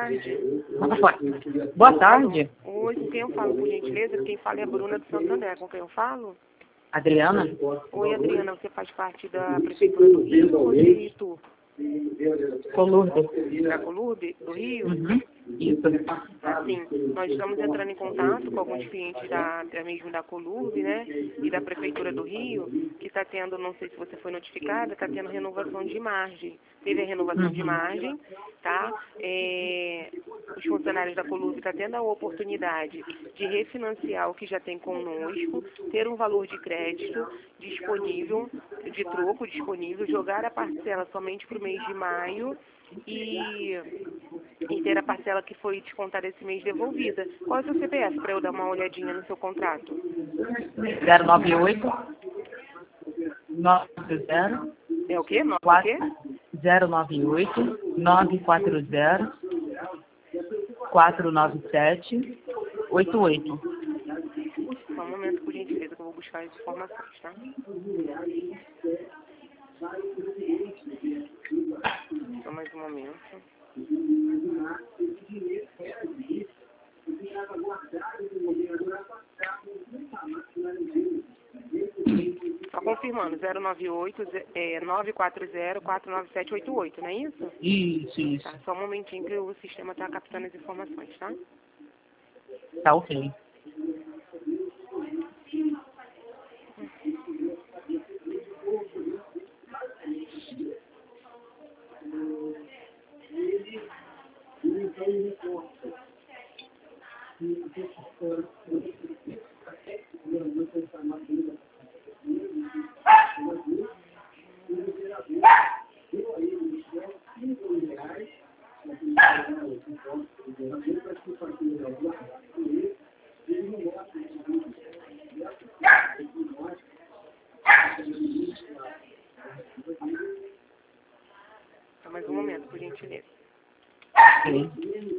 tarde. Boa tarde. Oi, com quem eu falo, por gentileza? Quem fala é a Bruna do Santander. Com quem eu falo? Adriana? Oi, Adriana. Você faz parte da Prefeitura do Rio ou de Itu? Colurde. Da Colurde, do Rio? Uhum. Isso. Assim, nós estamos entrando em contato com alguns clientes até mesmo da Colurde, né? E da Prefeitura do Rio, que está tendo, não sei se você foi notificada, está tendo renovação de margem. Teve a renovação de margem, tá? Os funcionários da Colurde estão tendo a oportunidade de refinanciar o que já tem conosco, ter um valor de crédito disponível, de troco disponível, jogar a parcela somente para o mês de maio e ter a parcela que foi descontada esse mês devolvida. Qual é o seu CPF para eu dar uma olhadinha no seu contrato? 098 90 É o quê? O quê? 098 940 497 88. Só um momento, por gentileza, que eu vou buscar as informações, tá? Só mais um momento. Só confirmando, 098 940 49788, não é isso? Isso. Tá, só um momentinho que o sistema está captando as informações, tá? Tá ok. Só mais um momento, por gentileza. Ok.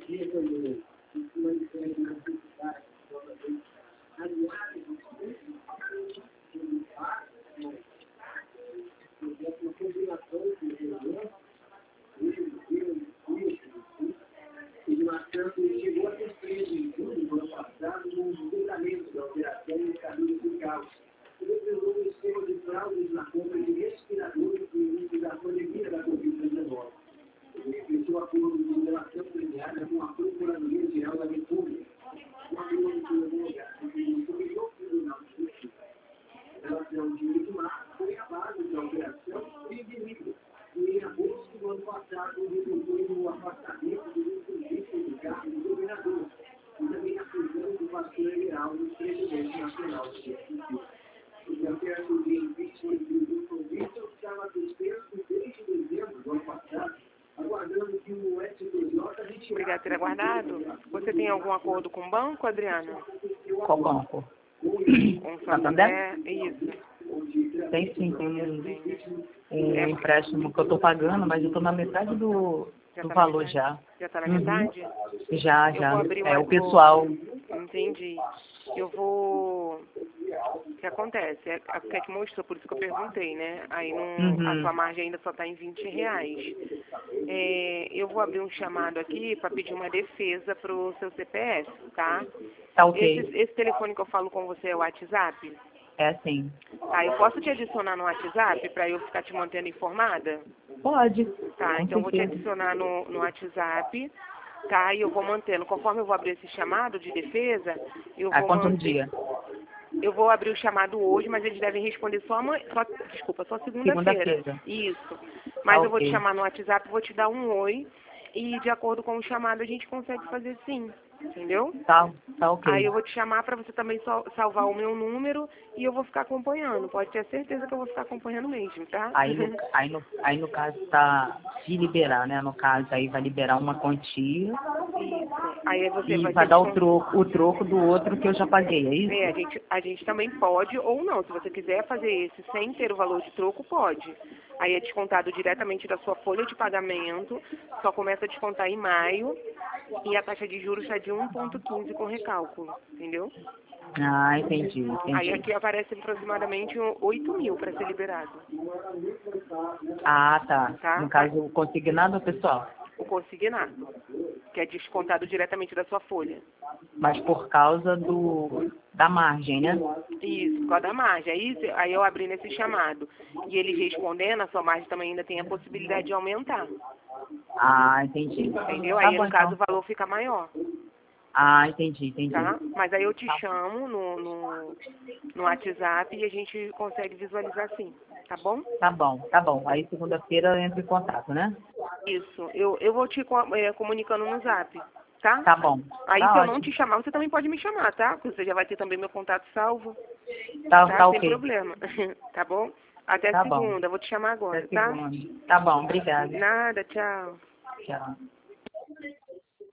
Obrigada por ter aguardado. Você tem algum acordo com o banco, Adriana? Qual banco? Com o Santander? Santander? Isso. Tem sim, tem um empréstimo que eu estou pagando, mas eu estou na metade do valor já. Já está na metade? Já. Eu vou abrir É o pessoal. Entendi. Eu vou... O que acontece? É que mostrou, por isso que eu perguntei, né? Aí a sua margem ainda só está em R$ 20. Eu vou abrir um chamado aqui para pedir uma defesa para o seu CPF, tá? Tá ok. Esse telefone que eu falo com você é o WhatsApp? É sim. Tá, eu posso te adicionar no WhatsApp para eu ficar te mantendo informada? Pode. Tá, então eu vou te adicionar no WhatsApp, tá? E eu vou mantendo. Conforme eu vou abrir esse chamado de defesa, eu vou quanto manter. dia? Eu vou abrir o chamado hoje, mas eles devem responder só segunda-feira. Isso. Mas eu vou te chamar no WhatsApp, vou te dar um oi e de acordo com o chamado a gente consegue fazer sim. Entendeu? Tá ok. Aí eu vou te chamar para você também salvar o meu número e eu vou ficar acompanhando. Pode ter certeza que eu vou ficar acompanhando mesmo, tá? Aí no caso tá se liberar, né? No caso aí vai liberar uma quantia. Isso. Aí você e vai dar o troco do outro que eu já paguei, é isso? A gente também pode ou não. Se você quiser fazer esse sem ter o valor de troco, pode. Aí é descontado diretamente da sua folha de pagamento, só começa a descontar em maio e a taxa de juros está de 1,15 com recálculo, entendeu? Ah, entendi. Aí aqui aparece aproximadamente 8 mil para ser liberado. Ah, tá. No caso, o consignado ou pessoal? O consignado. que é descontado diretamente da sua folha. Mas por causa da margem, né? Isso, por causa da margem. Aí eu abri nesse chamado. E eles respondendo, a sua margem também ainda tem a possibilidade de aumentar. Ah, entendi. Entendeu? Tá Aí, bom, no caso, então. o valor fica maior. Ah, entendi. Tá? Mas aí eu te Tá, chamo no WhatsApp e a gente consegue visualizar sim. Tá bom? tá bom. Aí segunda-feira eu entro em contato, né? Isso. Eu vou te comunicando no Zap. Tá? Tá bom. Aí, se Tá eu não te ótimo. chamar, você também pode me chamar, tá? Porque você já vai ter também meu contato salvo. Tá? Tá Sem ok. problema. Tá bom? Até Tá bom. segunda. Vou te chamar Até agora, tá? segunda. Tá bom, obrigada. Nada, tchau. Tchau.